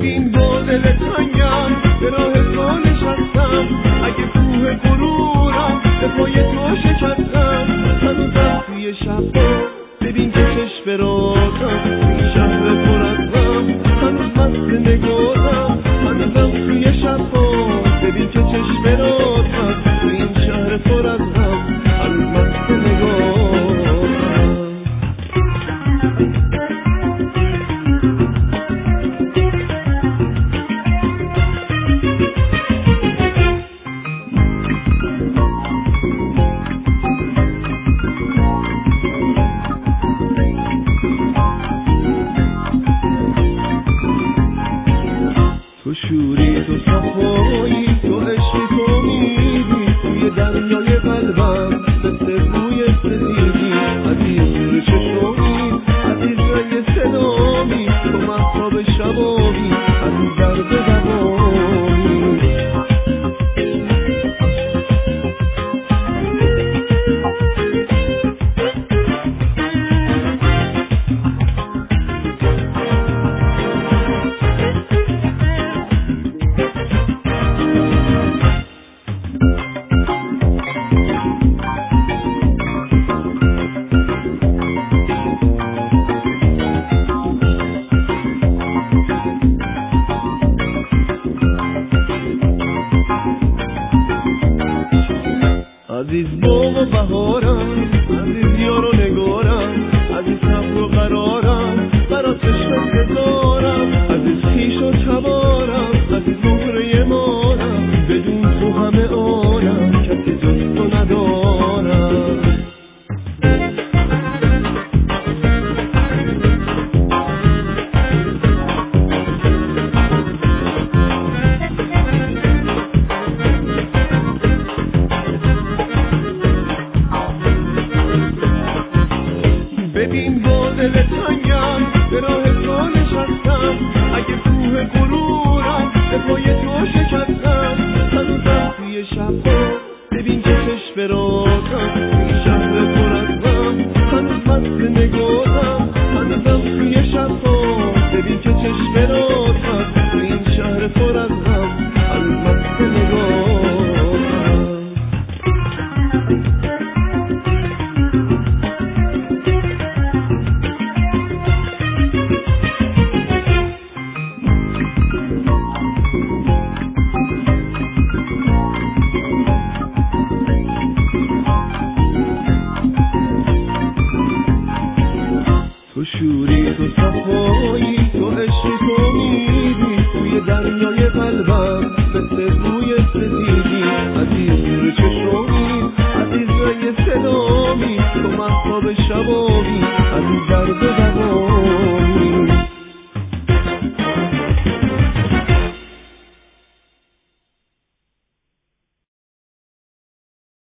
ببین با دل تنگم به راه تو نشستم، اگه کوه غرورم به پای تو شکستم. هنوزم توی شبا ببین که چشم رازم توی شهر پر از غم، هنوز مست نگاهم. هنوزم توی شبا ببین که چشم رازم توی این شهر پر از غم، هنوز مست نگاهم. تو شوری، تو صفایی، تو عشقی، تو میدی توی دریای قلبم مثل بوی سزیدی. عزیز چشمی، عزیز رنگ سلامی، تو مهتاب شبابی، عزیز درد دوامی. عزیز باغ و بهارم، عزیز یار و نگارم، عزیز صبر و قرارم، برات عشق بذارم. عزیز خویش و تبارم، عزیز مهره مانم، بدون تو همه آنم، کسی جز تو ندارم. ببین با دل تنگم به راه تو نشستم، اگه کوه غرورم به پای تو شکستم. هنوزم توی شبا ببین که چشم رازم توی شهر پر از غم، هنوز مست نگاهم. هنوزم توی شبا ببین که چشم رازم توی این شهر پر از غم، هنوز مست نگاهم. تو شوری، تو صفایی، تو عشقی، تو میدی توی دریای قلبم مثل بوی سزیدی. عزیز چشمی، عزیز رنگ سلامی، تو مهتاب شبابی، عزیز درد